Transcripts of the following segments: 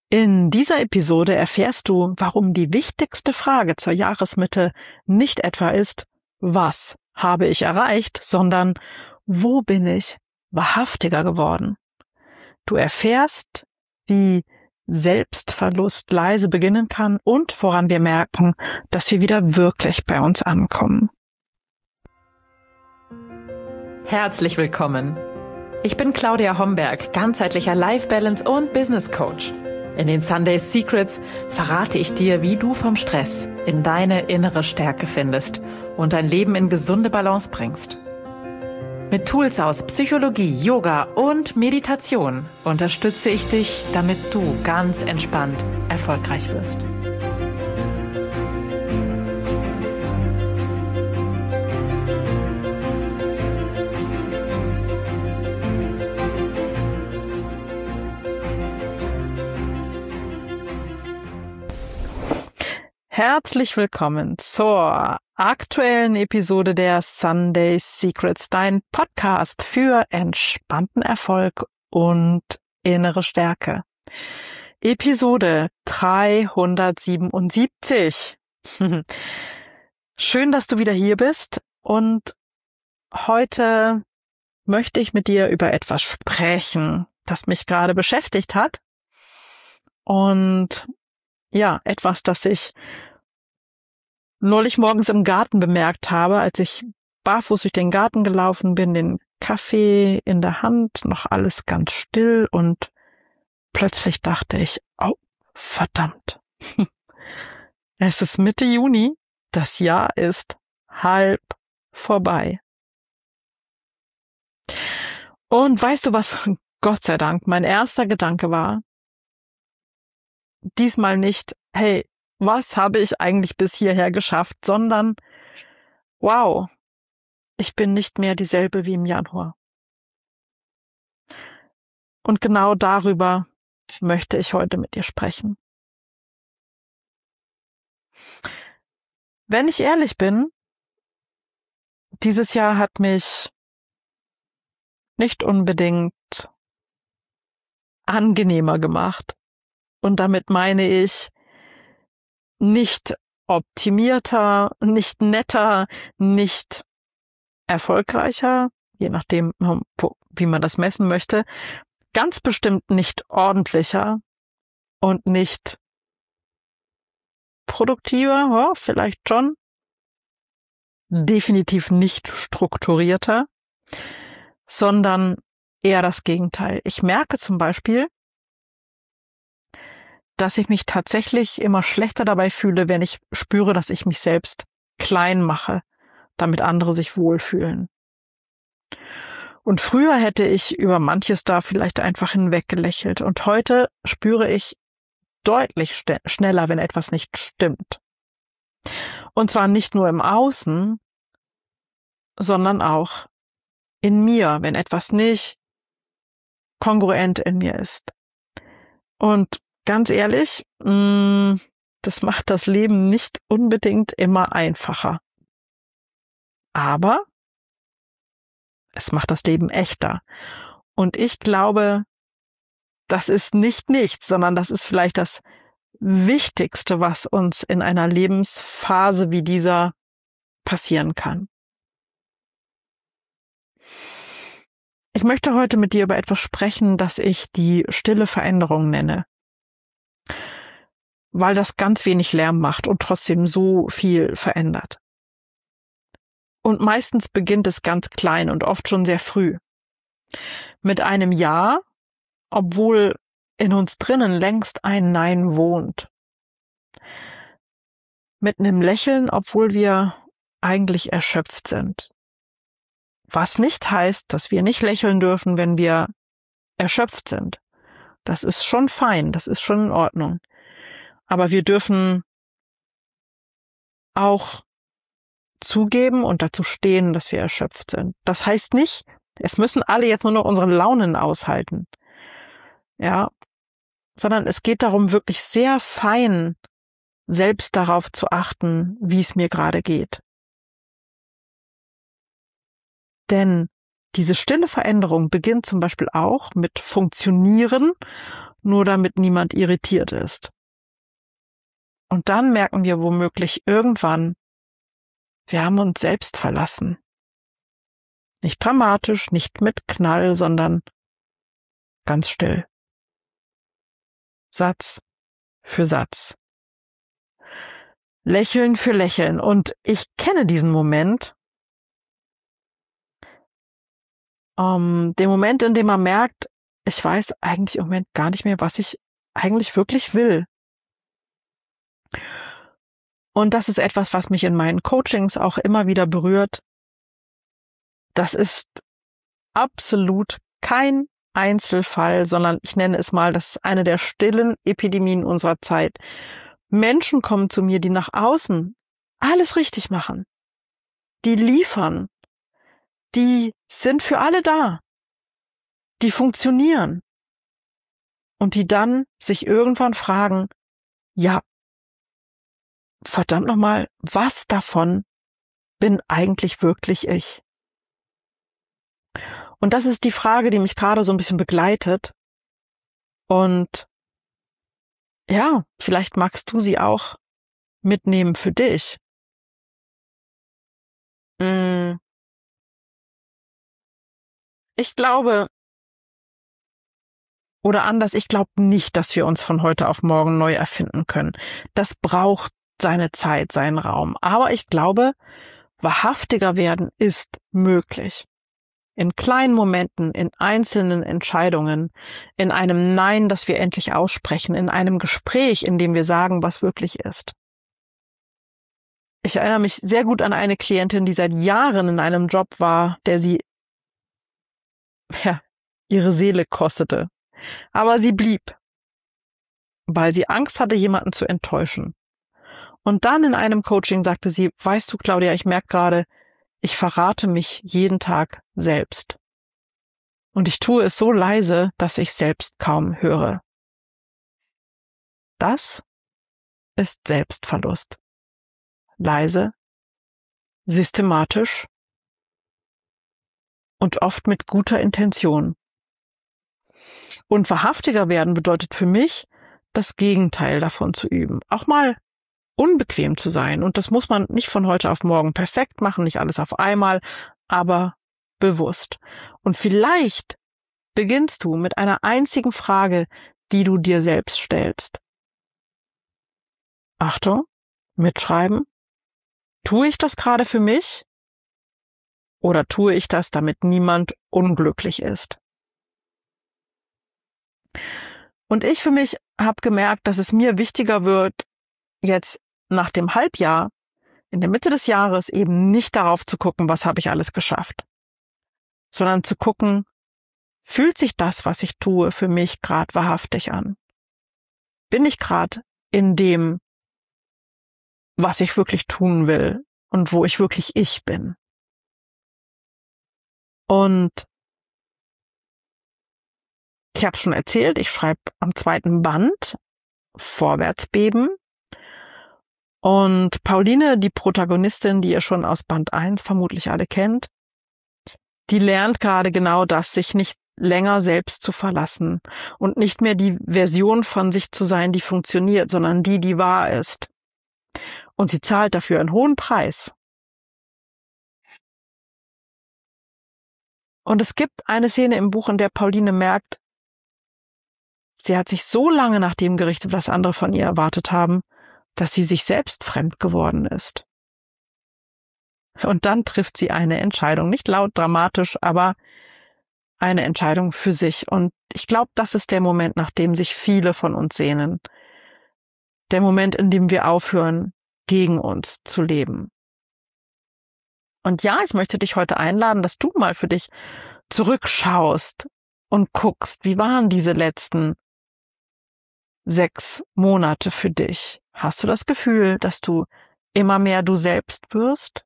In dieser Episode erfährst du, warum die wichtigste Frage zur Jahresmitte nicht etwa ist, was habe ich erreicht, sondern wo bin ich wahrhaftiger geworden? Du erfährst, wie Selbstverlust leise beginnen kann und woran wir merken, dass wir wieder wirklich bei uns ankommen. Herzlich willkommen. Ich bin Claudia Homberg, ganzheitlicher Life Balance und Business Coach. In den Sunday Secrets verrate ich dir, wie du vom Stress in deine innere Stärke findest und dein Leben in gesunde Balance bringst. Mit Tools aus Psychologie, Yoga und Meditation unterstütze ich dich, damit du ganz entspannt erfolgreich wirst. Herzlich willkommen zur aktuellen Episode der Sunday Secrets, dein Podcast für entspannten Erfolg und innere Stärke. Episode 377. Schön, dass du wieder hier bist und heute möchte ich mit dir über etwas sprechen, das mich gerade beschäftigt hat und ja, etwas, das ich neulich morgens im Garten bemerkt habe, als ich barfuß durch den Garten gelaufen bin, den Kaffee in der Hand, noch alles ganz still und plötzlich dachte ich, oh, verdammt. Es ist Mitte Juni, das Jahr ist halb vorbei. Und weißt du was, Gott sei Dank, mein erster Gedanke war, diesmal nicht, hey, was habe ich eigentlich bis hierher geschafft, sondern, wow, ich bin nicht mehr dieselbe wie im Januar. Und genau darüber möchte ich heute mit dir sprechen. Wenn ich ehrlich bin, dieses Jahr hat mich nicht unbedingt angenehmer gemacht. Und damit meine ich nicht optimierter, nicht netter, nicht erfolgreicher, je nachdem, wie man das messen möchte, ganz bestimmt nicht ordentlicher und nicht produktiver, ja, vielleicht schon, definitiv nicht strukturierter, sondern eher das Gegenteil. Ich merke zum Beispiel, dass ich mich tatsächlich immer schlechter dabei fühle, wenn ich spüre, dass ich mich selbst klein mache, damit andere sich wohlfühlen. Und früher hätte ich über manches da vielleicht einfach hinweggelächelt. Und heute spüre ich deutlich schneller, wenn etwas nicht stimmt. Und zwar nicht nur im Außen, sondern auch in mir, wenn etwas nicht kongruent in mir ist. Und ganz ehrlich, das macht das Leben nicht unbedingt immer einfacher. Aber es macht das Leben echter. Und ich glaube, das ist nicht nichts, sondern das ist vielleicht das Wichtigste, was uns in einer Lebensphase wie dieser passieren kann. Ich möchte heute mit dir über etwas sprechen, das ich die stille Veränderung nenne, weil das ganz wenig Lärm macht und trotzdem so viel verändert. Und meistens beginnt es ganz klein und oft schon sehr früh. Mit einem Ja, obwohl in uns drinnen längst ein Nein wohnt. Mit einem Lächeln, obwohl wir eigentlich erschöpft sind. Was nicht heißt, dass wir nicht lächeln dürfen, wenn wir erschöpft sind. Das ist schon fein, das ist schon in Ordnung. Aber wir dürfen auch zugeben und dazu stehen, dass wir erschöpft sind. Das heißt nicht, es müssen alle jetzt nur noch unsere Launen aushalten. Ja, sondern es geht darum, wirklich sehr fein selbst darauf zu achten, wie es mir gerade geht. Denn diese stille Veränderung beginnt zum Beispiel auch mit Funktionieren nur damit niemand irritiert ist. Und dann merken wir womöglich irgendwann, wir haben uns selbst verlassen. Nicht dramatisch, nicht mit Knall, sondern ganz still. Satz für Satz. Lächeln für Lächeln. Und ich kenne diesen Moment. Den Moment, in dem man merkt, ich weiß eigentlich im Moment gar nicht mehr, was ich eigentlich wirklich will. Und das ist etwas, was mich in meinen Coachings auch immer wieder berührt. Das ist absolut kein Einzelfall, sondern ich nenne es mal, das ist eine der stillen Epidemien unserer Zeit. Menschen kommen zu mir, die nach außen alles richtig machen. Die liefern. Die sind für alle da. Die funktionieren. Und die dann sich irgendwann fragen, ja, verdammt nochmal, was davon bin eigentlich wirklich ich? Und das ist die Frage, die mich gerade so ein bisschen begleitet. Und ja, vielleicht magst du sie auch mitnehmen für dich. Ich glaube, oder anders, ich glaube nicht, dass wir uns von heute auf morgen neu erfinden können. Das braucht seine Zeit, seinen Raum. Aber ich glaube, wahrhaftiger werden ist möglich. In kleinen Momenten, in einzelnen Entscheidungen, in einem Nein, das wir endlich aussprechen, in einem Gespräch, in dem wir sagen, was wirklich ist. Ich erinnere mich sehr gut an eine Klientin, die seit Jahren in einem Job war, der sie ihre Seele kostete. Aber sie blieb, weil sie Angst hatte, jemanden zu enttäuschen. Und dann in einem Coaching sagte sie, weißt du, Claudia, ich merke gerade, ich verrate mich jeden Tag selbst. Und ich tue es so leise, dass ich selbst kaum höre. Das ist Selbstverlust. Leise, systematisch und oft mit guter Intention. Und wahrhaftiger werden bedeutet für mich, das Gegenteil davon zu üben. Auch mal unbequem zu sein. Und das muss man nicht von heute auf morgen perfekt machen, nicht alles auf einmal, aber bewusst. Und vielleicht beginnst du mit einer einzigen Frage, die du dir selbst stellst. Achtung, mitschreiben. Tue ich das gerade für mich? Oder tue ich das, damit niemand unglücklich ist? Und ich für mich habe gemerkt, dass es mir wichtiger wird, jetzt nach dem Halbjahr, in der Mitte des Jahres eben nicht darauf zu gucken, was habe ich alles geschafft, sondern zu gucken, fühlt sich das, was ich tue, für mich gerade wahrhaftig an? Bin ich gerade in dem, was ich wirklich tun will und wo ich wirklich ich bin? Und ich habe schon erzählt, ich schreibe am 2. Band Vorwärtsbeben. Und Pauline, die Protagonistin, die ihr schon aus Band 1 vermutlich alle kennt, die lernt gerade genau das, sich nicht länger selbst zu verlassen und nicht mehr die Version von sich zu sein, die funktioniert, sondern die, die wahr ist. Und sie zahlt dafür einen hohen Preis. Und es gibt eine Szene im Buch, in der Pauline merkt, sie hat sich so lange nach dem gerichtet, was andere von ihr erwartet haben, dass sie sich selbst fremd geworden ist. Und dann trifft sie eine Entscheidung, nicht laut dramatisch, aber eine Entscheidung für sich. Und ich glaube, das ist der Moment, nach dem sich viele von uns sehnen. Der Moment, in dem wir aufhören, gegen uns zu leben. Und ja, ich möchte dich heute einladen, dass du mal für dich zurückschaust und guckst, wie waren diese letzten 6 Monate für dich? Hast du das Gefühl, dass du immer mehr du selbst wirst?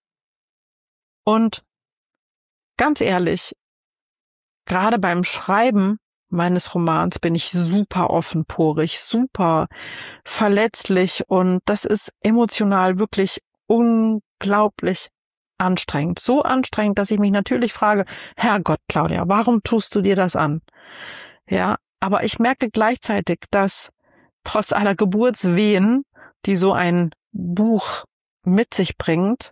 Und ganz ehrlich, gerade beim Schreiben meines Romans bin ich super offenporig, super verletzlich und das ist emotional wirklich unglaublich anstrengend. So anstrengend, dass ich mich natürlich frage, Herrgott, Claudia, warum tust du dir das an? Ja, Aber ich merke gleichzeitig, dass trotz aller Geburtswehen, die so ein Buch mit sich bringt,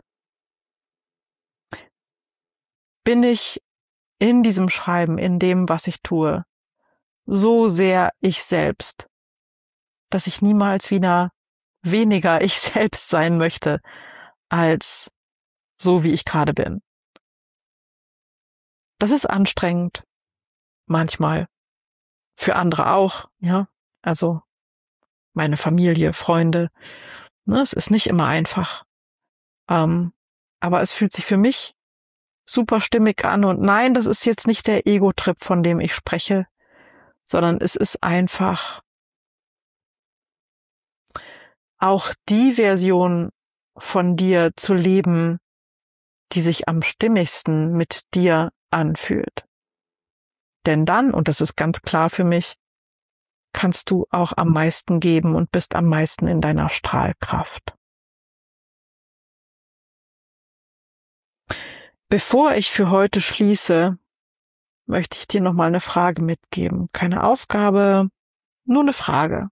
bin ich in diesem Schreiben, in dem, was ich tue, so sehr ich selbst, dass ich niemals wieder weniger ich selbst sein möchte, als so wie ich gerade bin. Das ist anstrengend, manchmal. Für andere auch, ja. Also meine Familie, Freunde. Ne, es ist nicht immer einfach. Aber es fühlt sich für mich super stimmig an. Und nein, das ist jetzt nicht der Ego-Trip, von dem ich spreche, sondern es ist einfach auch die Version von dir zu leben, die sich am stimmigsten mit dir anfühlt. Denn dann, und das ist ganz klar für mich, kannst du auch am meisten geben und bist am meisten in deiner Strahlkraft. Bevor ich für heute schließe, möchte ich dir nochmal eine Frage mitgeben. Keine Aufgabe, nur eine Frage.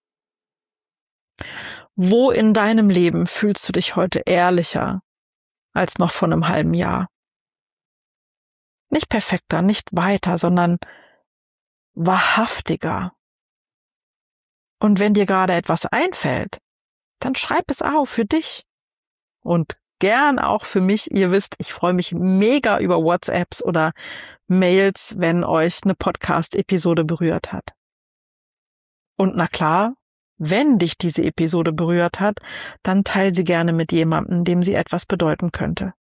Wo in deinem Leben fühlst du dich heute ehrlicher als noch vor einem halben Jahr? Nicht perfekter, nicht weiter, sondern wahrhaftiger. Und wenn dir gerade etwas einfällt, dann schreib es auf für dich. Und gern auch für mich. Ihr wisst, ich freue mich mega über WhatsApps oder Mails, wenn euch eine Podcast-Episode berührt hat. Und na klar, wenn dich diese Episode berührt hat, dann teil sie gerne mit jemandem, dem sie etwas bedeuten könnte.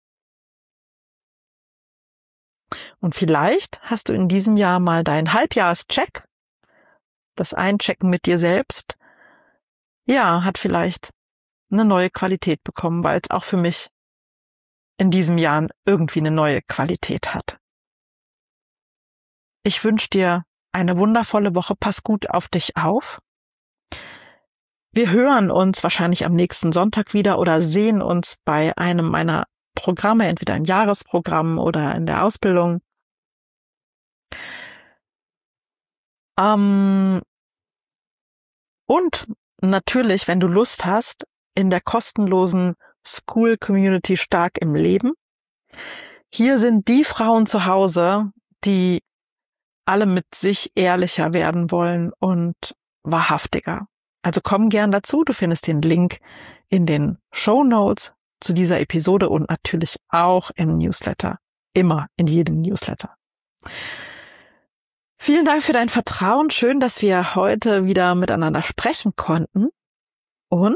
Und vielleicht hast du in diesem Jahr mal deinen Halbjahrescheck, das Einchecken mit dir selbst, ja, hat vielleicht eine neue Qualität bekommen, weil es auch für mich in diesem Jahr irgendwie eine neue Qualität hat. Ich wünsche dir eine wundervolle Woche. Pass gut auf dich auf. Wir hören uns wahrscheinlich am nächsten Sonntag wieder oder sehen uns bei einem meiner Programme, entweder im Jahresprogramm oder in der Ausbildung. Und natürlich, wenn du Lust hast, in der kostenlosen School Community Stark im Leben. Hier sind die Frauen zu Hause, die alle mit sich ehrlicher werden wollen und wahrhaftiger. Also komm gern dazu, du findest den Link in den Shownotes zu dieser Episode und natürlich auch im Newsletter. Immer in jedem Newsletter. Vielen Dank für dein Vertrauen. Schön, dass wir heute wieder miteinander sprechen konnten. Und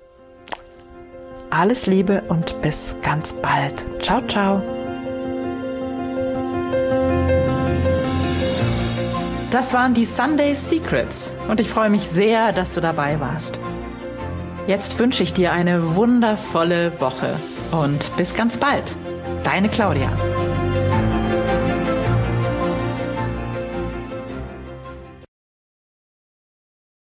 alles Liebe und bis ganz bald. Ciao, ciao. Das waren die Sunday Secrets und ich freue mich sehr, dass du dabei warst. Jetzt wünsche ich dir eine wundervolle Woche und bis ganz bald. Deine Claudia.